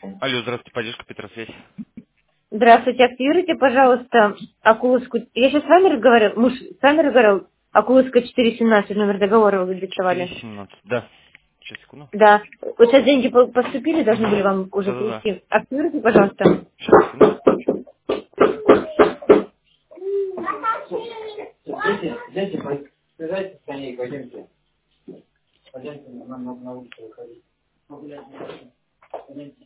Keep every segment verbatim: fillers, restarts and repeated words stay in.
Алло, здравствуйте, поддержка Петросвязь. Здравствуйте, активируйте, пожалуйста, Акуловскую. Я сейчас с вами разговаривал, муж с вами разговаривал, Акуловская четыреста семнадцать, номер договора вы четыре диктовали. семнадцать. Да. Сейчас, секунду. Да. Вот сейчас деньги по- поступили, должны были Угу. вам уже Да-да-да. прийти. Активируйте, пожалуйста. Сейчас, секунду. Дети, дети, слезайте с коней, пойдемте. Пойдемте, нам надо на улицу выходить. Погулять на улице. Пойдемте.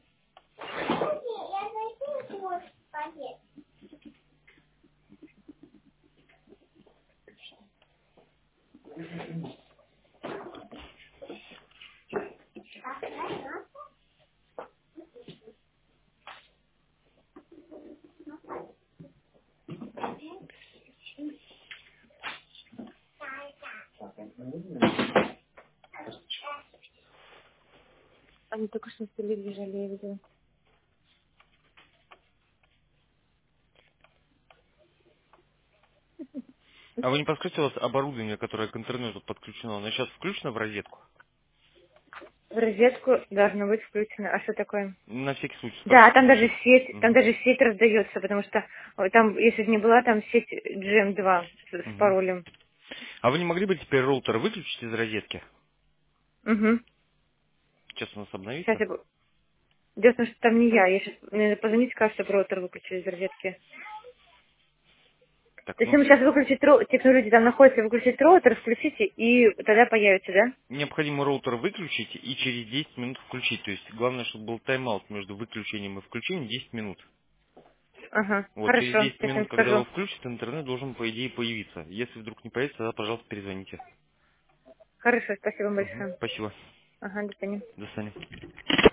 Они только что на столе лежали, я видела. А вы не подскажете, у вас оборудование, которое к интернету подключено, оно сейчас включено в розетку? В розетку должно быть включено. А что такое? На всякий случай Да, спросите. там даже сеть, там Угу. даже сеть раздается, потому что ой, там, если бы не была, там сеть джи эм два с, с Угу. паролем. А вы не могли бы теперь роутер выключить из розетки? Угу. Сейчас у нас Сейчас обновится. я... бу- Дело в том, что там не я. Я сейчас... Мне надо позвонить, сказать, чтобы роутер выключили из розетки. Так, То есть ну, ему сейчас выключить роутер, технологии там находятся, выключить роутер, включите, и тогда появится, да? необходимо роутер выключить и через десять минут включить. То есть главное, чтобы был тайм-аут между выключением и включением десять минут. Ага, Вот, через хорошо, десять сейчас минут, им когда его скажу. включат, интернет должен, по идее, появиться. Если вдруг не появится, тогда, пожалуйста, перезвоните. Хорошо, спасибо Мгм. большое. Спасибо. Ага, до свидания. До свидания.